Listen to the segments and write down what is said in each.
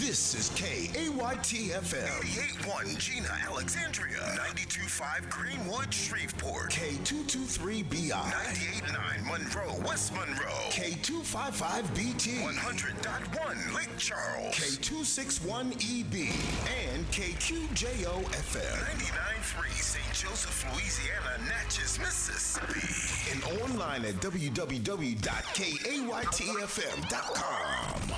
This is KAYT-FM. 88.1 Gina, Alexandria. 92.5 Greenwood, Shreveport. K223BI. 98.9 Monroe, West Monroe. K255BT. 100.1 Lake Charles. K261EB. And KQJO-FM. 99.3 St. Joseph, Louisiana, Natchez, Mississippi. And online at www.kaytfm.com.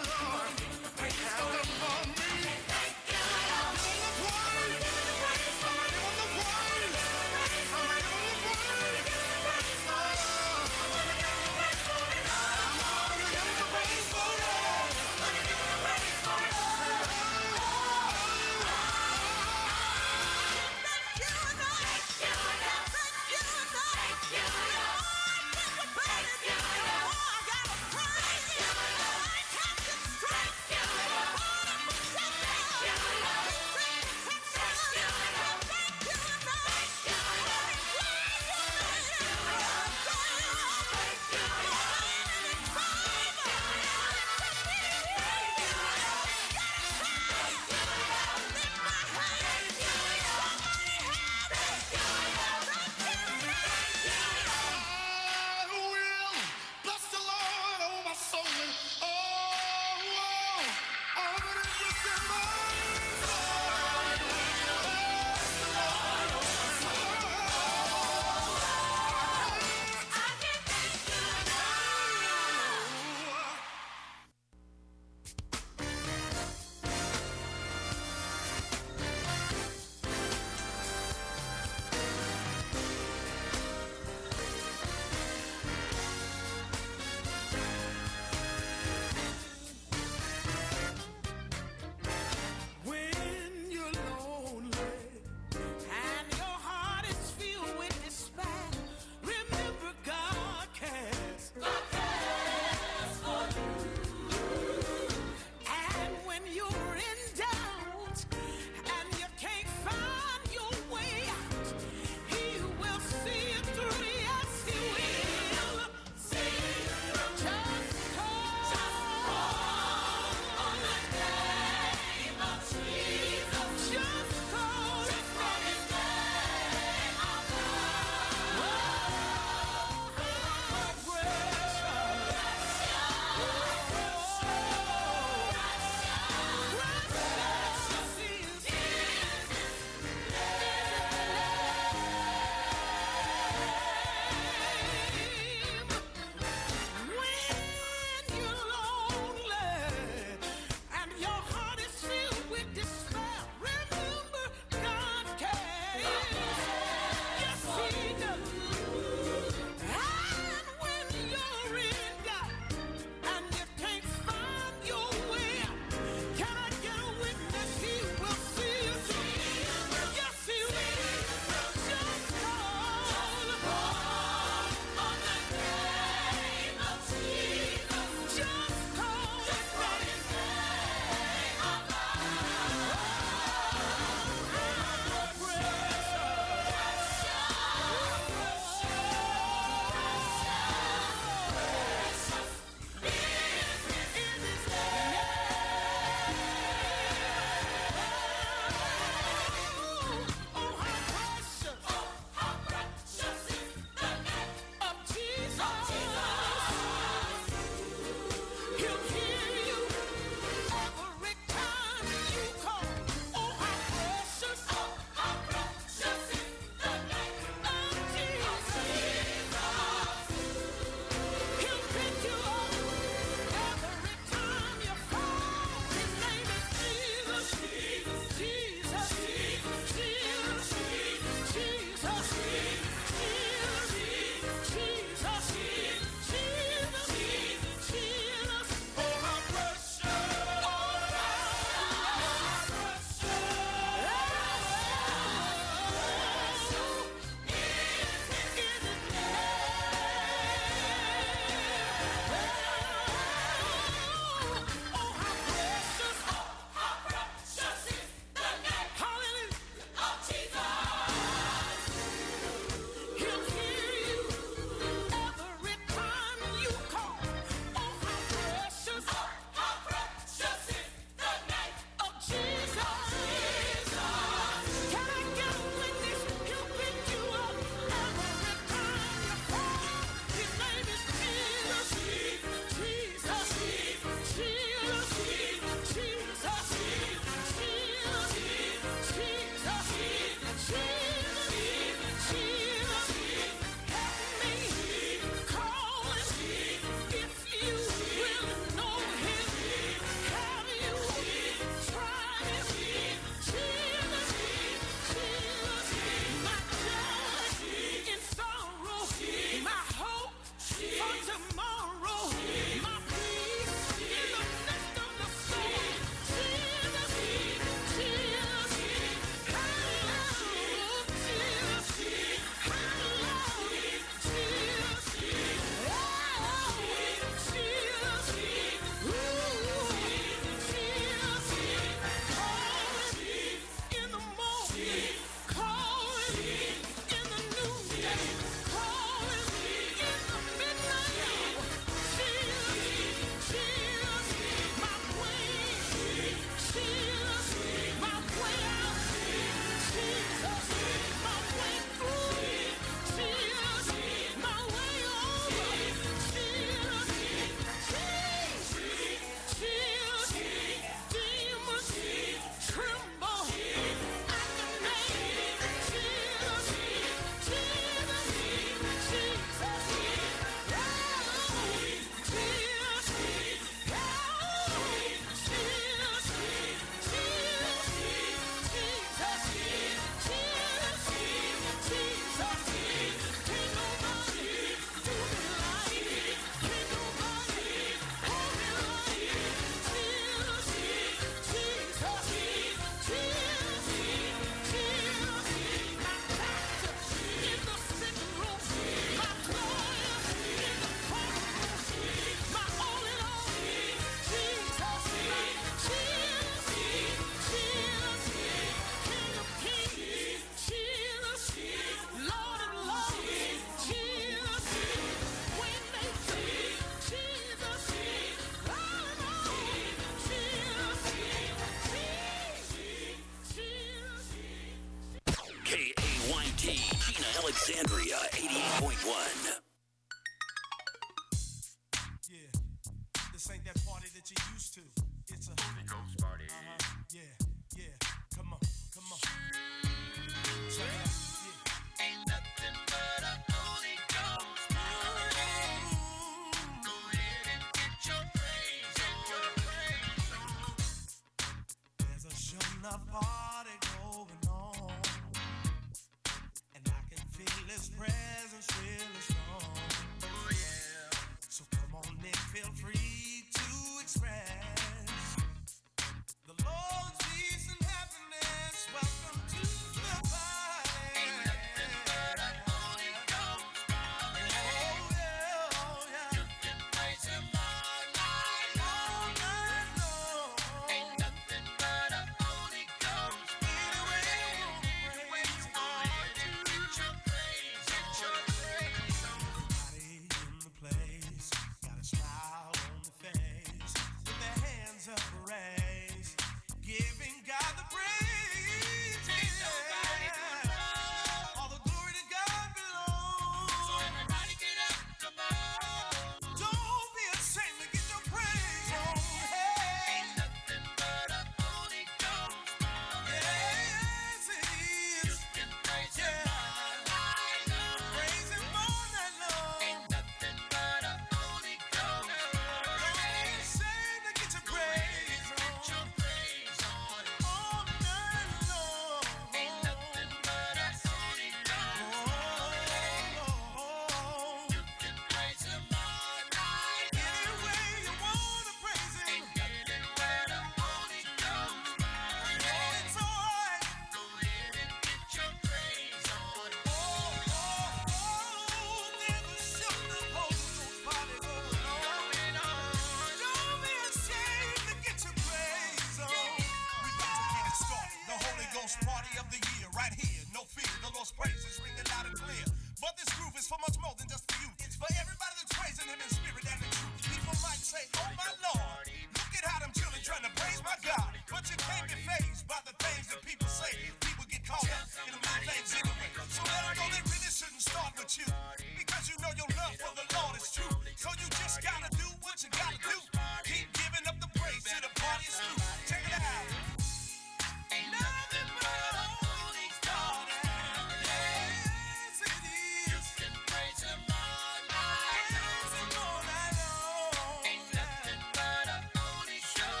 you know your love for the Lord is true. So you just gotta do what you gotta do. Keep giving up the praise till the party is through. Check it out. Ain't nothing but a holy God. Yes, it is. You can praise him all night. Praise him all night long. Ain't nothing but a holy show.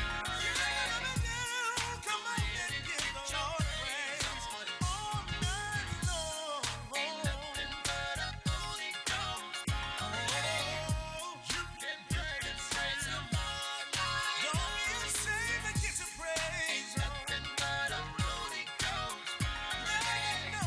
Come on and give the Lord praise all night long. Ain't nothing but a holy ghost. You can praise him all night. Don't be ashamed to get your praise. Ain't nothing but a holy ghost. No.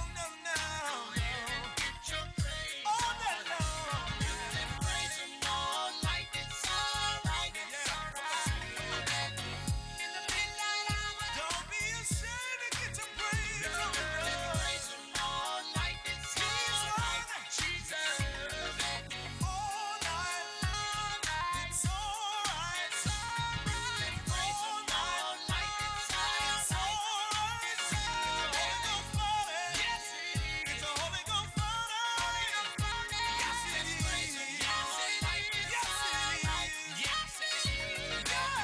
Get your praise all night long. You can praise him all night. It's all right. It's all right. In the midnight hour. Don't be ashamed to get your praise on the Lord. Praise him all night. It's all right. Jesus. All night. It's all right. It's all right. Praise him all night. It's all right. It's a Holy Ghost party. Yes, it is. It's a Holy Ghost party. Yes, it is. Praise him all night. Yes, it is. Yes, it is.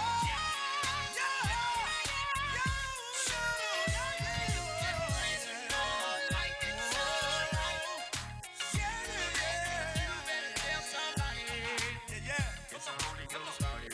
It's a Holy Ghost party.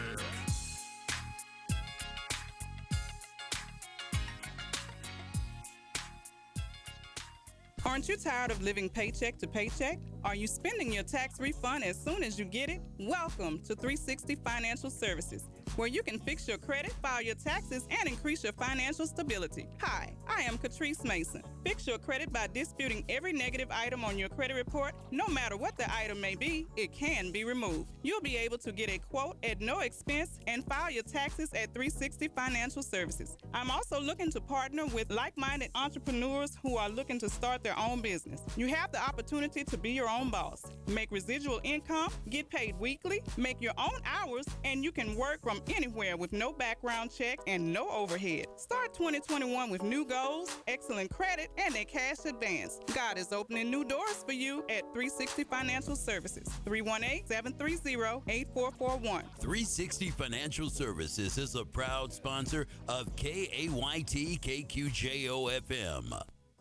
Aren't you tired of living paycheck to paycheck? Are you spending your tax refund as soon as you get it? Welcome to 360 Financial Services, where you can fix your credit, file your taxes, and increase your financial stability. Hi, I am Catrice Mason. Fix your credit by disputing every negative item on your credit report. No matter what the item may be, it can be removed. You'll be able to get a quote at no expense and file your taxes at 360 Financial Services. I'm also looking to partner with like-minded entrepreneurs who are looking to start their own business. You have the opportunity to be your own boss, make residual income, get paid weekly, make your own hours, and you can work from anywhere with no background check and no overhead. Start 2021 with new goals, excellent credit, and a cash advance. God is opening new doors for you at 360 Financial Services, 318-730-8441. 360 Financial Services is a proud sponsor of KAYT KQJO FM.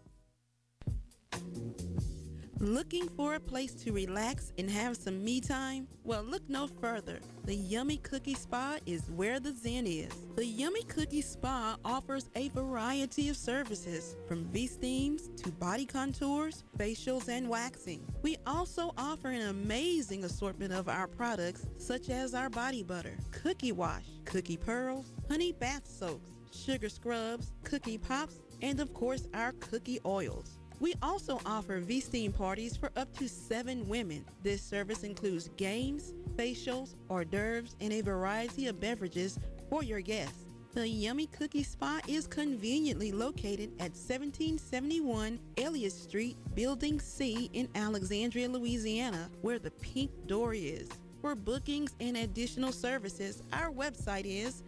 Looking for a place to relax and have some me time? Well, look no further. The Yummy Cookie Spa is where the zen is. The Yummy Cookie Spa offers a variety of services, from V-steams to body contours, facials, and waxing. We also offer an amazing assortment of our products, such as our body butter, cookie wash, cookie pearls, honey bath soaks, sugar scrubs, cookie pops, and of course our cookie oils. We also offer V-steam parties for up to 7 women. This service includes games, facials, hors d'oeuvres, and a variety of beverages for your guests. The Yummy Cookie Spa is conveniently located at 1771 Elliott Street, Building C in Alexandria, Louisiana, where the pink door is. For bookings and additional services, our website is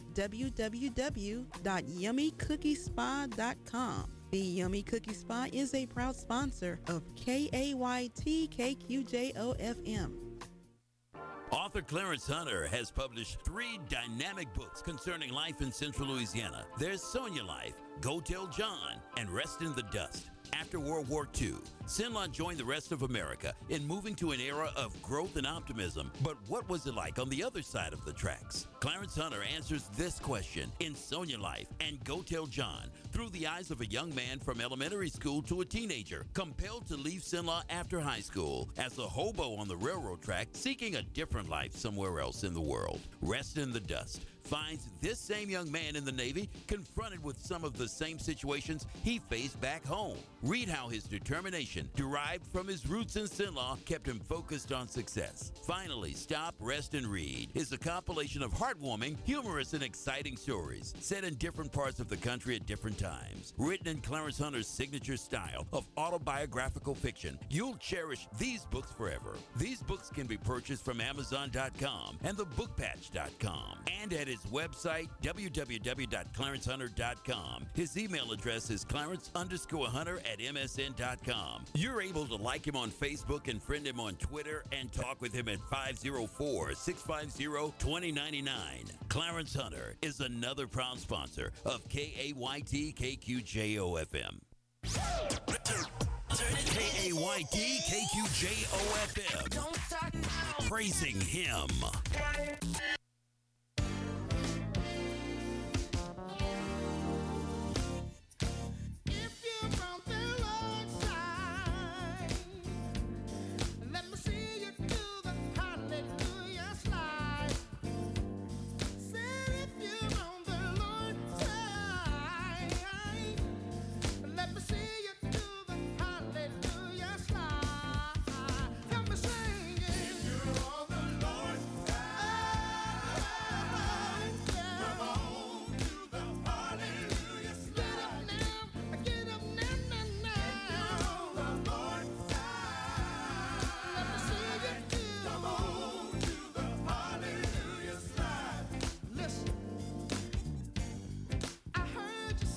www.yummycookiespa.com. The Yummy Cookie Spa is a proud sponsor of KAYT KQJO FM. Author Clarence Hunter has published 3 dynamic books concerning life in Central Louisiana. There's Sonia Life, Go Tell John, and Rest in the Dust. After World War II, Cenla joined the rest of America in moving to an era of growth and optimism. But what was it like on the other side of the tracks? Clarence Hunter answers this question in Sonia Life and Go Tell John through the eyes of a young man from elementary school to a teenager, compelled to leave Cenla after high school as a hobo on the railroad track, seeking a different life somewhere else in the world. Rest in the Dust finds this same young man in the Navy confronted with some of the same situations he faced back home. Read how his determination, derived from his roots in Cenla, kept him focused on success. Finally, Stop, Rest, and Read is a compilation of heartwarming, humorous, and exciting stories set in different parts of the country at different times. Written in Clarence Hunter's signature style of autobiographical fiction, you'll cherish these books forever. These books can be purchased from Amazon.com and thebookpatch.com and at his website, www.clarencehunter.com. His email address is clarence_hunter@msn.com. You're able to like him on Facebook and friend him on Twitter and talk with him at 504-650-2099. Clarence Hunter is another proud sponsor of KAYT KQJO FM. KAYT KQJO FM. Don't start now. Praising him. If you're from the Lord's side, let me see you do the hallelujah slide. Say if you're on the Lord's side, let me see you do the hallelujah slide. Help me sing it. If you're on the Lord's side, come on, do the hallelujah slide. Get up now, now, now. If you're on the Lord's side, let me see you do. Come on, do the hallelujah slide. Listen, I heard you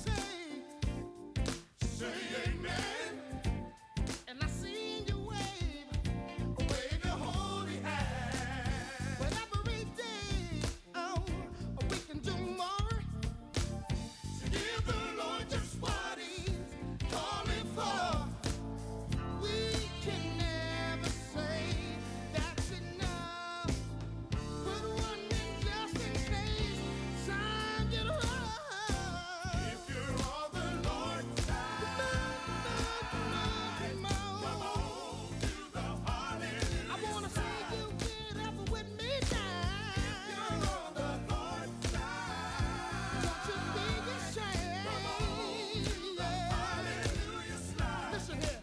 say amen, and I seen you wave the holy hand. But every day, we can do more to give the Lord just what He's calling for. We can never say that's enough. Put one in just in case time get rough. If you're on the Lord's side, come on, do the hallelujah. I wanna see you get up with me now. If you're on the Lord's side, don't you be ashamed. Come on, do the hallelujah slide. Listen here.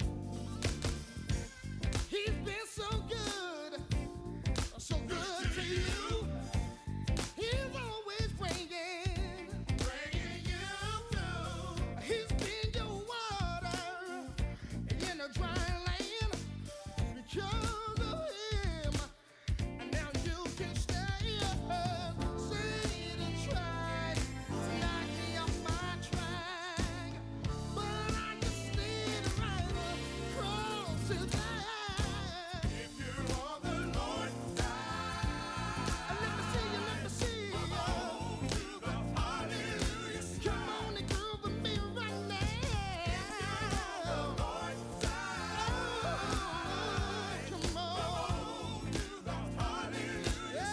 He's been so good to you. He's always bringing you through. He's been your water in a dry land because of Him. And now you can stay up. Satan tried to knock me off my track, but I just stayed right across His path. If you're on the Lord's side, let me see you. Come on, do the hallelujah slide. Come on and groove with me right now. If you're on the Lord's side, come on, do the hallelujah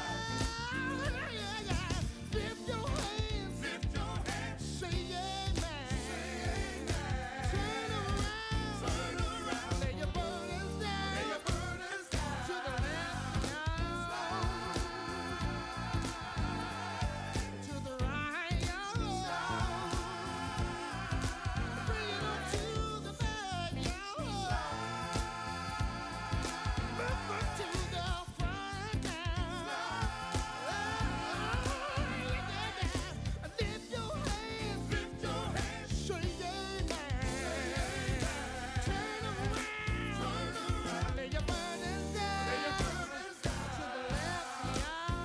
slide. Lift your hands, say amen. Turn around, lay your burdens down, to the left, to the right, bring it up to the back, move it to the front now. Lift your hands, say amen. Turn around, lay your burdens down, to the left,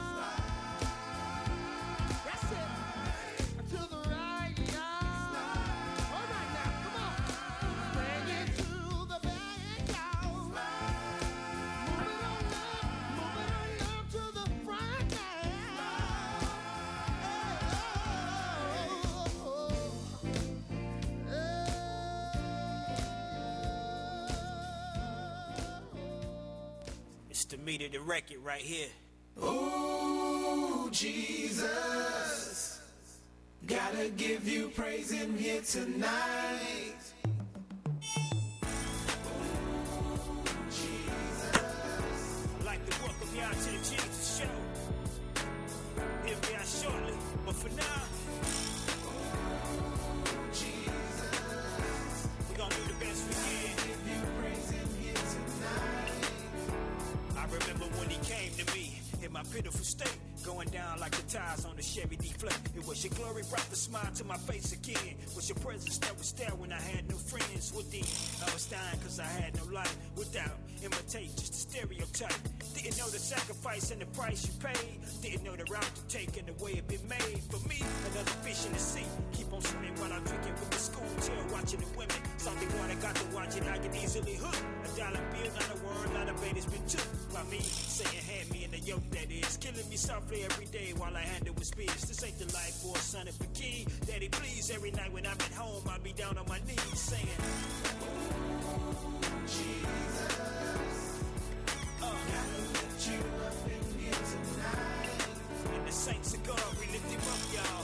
that's it, to the right, all right now, come on, bring it to the back, move it on up to the front It's the meat of the record right here. Oh, Jesus, gotta give you praise in here tonight. I'd like to welcome y'all to the Jesus Show. He'll be out shortly, but for now, we're gonna do the best we can. I remember when He came to me in my pitiful state, going down like the tires on the Chevy D-Flake. It was Was your glory brought the smile to my face again? Was your presence that was there when I had no friends? Within, I was dying cause I had no life. Without imitate, just a stereotype. Didn't know the sacrifice and the price you paid. Didn't know the route to take and the way it been made. For me, another fish in the sea. Keep on swimming while I'm drinking with the school chill, watching the women. Something water got to watch it, I get easily hooked. $1 bill, not a word, not a bait has been took by me. Saying hand me in the yoke that is. Killing me softly every day while I handle with spears. This ain't the life for a son of a king. Daddy, please, every night when I'm at home, I'll be down on my knees saying, Jesus, gotta lift you up in here tonight. and the saints of God, we lift him up, y'all.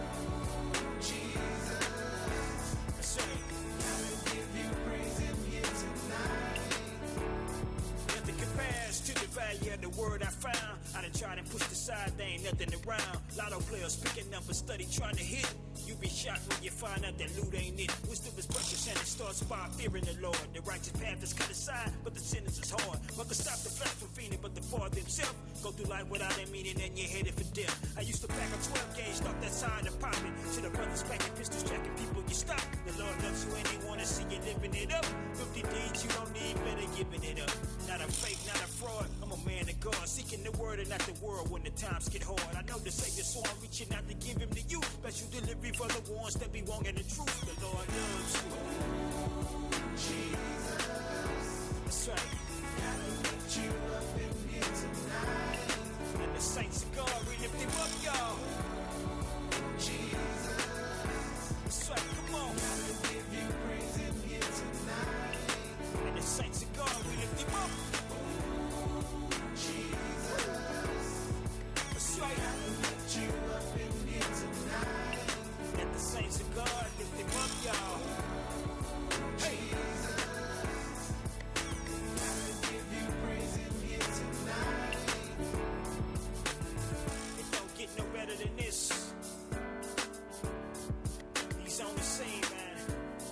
Jesus, That's right. gotta give you praise in here tonight. Nothing compares to the value of the word I found. I done tried and pushed aside, there ain't nothing around. Lotto players picking numbers, study trying to hit. You be shocked when you find out that loot ain't it. Wisdom is precious and it starts by fearing the Lord. The righteous path is cut aside, but the sentence is hard. What can stop the flesh from feeding but the Father himself? Go through life without a meaning and you're headed for death. I used to pack a 12 gauge, thought that side of popping. To the brothers packing pistols, tracking people, you stop. The Lord loves you and he wanna see you living it up. 50 deeds you don't need, better giving it up. Not a fake, not a fraud, I'm a man of God. Seeking the word and not the world when the times get hard. I know the Savior, so I'm reaching out to give him to you. Special delivery for the ones that be wanting the truth. The Lord loves you. Jesus, That's right. gotta lift you up in here tonight. And the saints of God, we lift him up, y'all. Jesus, That's right, come on. gotta give you praise in here tonight. And the saints of God, we lift him up. Jesus, That's right. gotta lift you up in here tonight. And the saints of God, lift him up, y'all. Hey, Gotta give you praise in here tonight. it don't get no better than this. He's on the scene, man.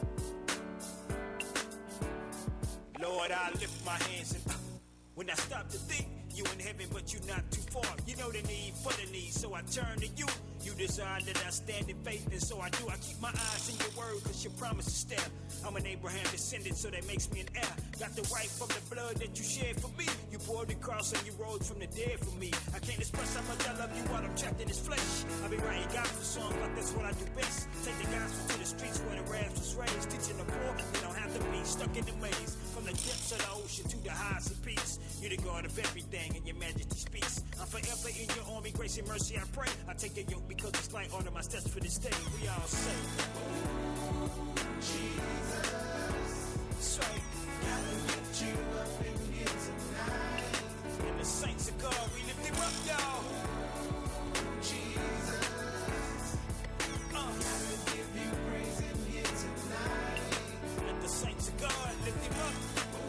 Lord, I lift my hands and when I stop to think, you in heaven, but you not too far. You know the need for the need, so I turn to you. You desire that I stand in faith, and so I do. I keep my eyes in your word, cause your promise is there. I'm an Abraham descendant, so that makes me an heir. Got the right from the blood that you shed for me. You bore the cross and you rose from the dead for me. I can't express how much I love you while I'm trapped in this flesh. I be writing gospel songs like that's what I do best. Take the gospel to the streets where the raps was raised. Teaching the poor, they don't have to be stuck in the maze. From the depths of the ocean to the heights of peace. You're the God of everything and your majesty speaks. I'm forever in your army, grace and mercy I pray. I take a yoke because it's like order my steps for this day. We all say, Jesus, that's right. gotta lift you up in here tonight. And the saints of God, we lift him up, y'all. Jesus, gotta give you praise in here tonight. And the saints of God, lift him up.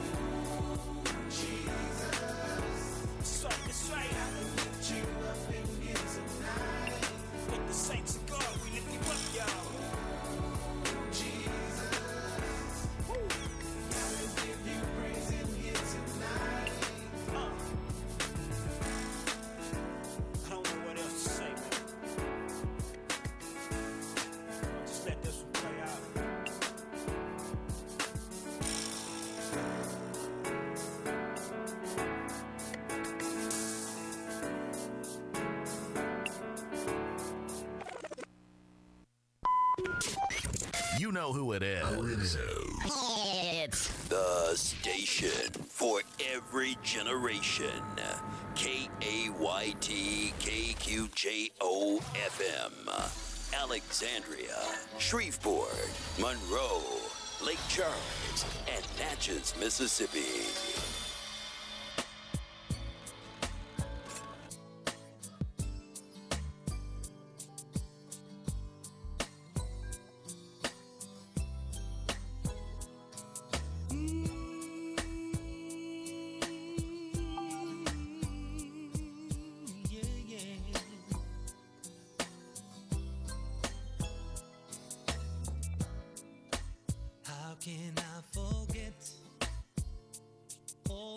Jesus, That's right. gotta lift you up in here tonight. And the saints of God, we lift him up, y'all. Jesus, gotta give you praise in here tonight. I don't know what else to say, man. Just let this one play out. You know who it is. It's the station for every generation. KAYT KQJO FM. Alexandria, Shreveport, Monroe, Lake Charles, and Natchez, Mississippi.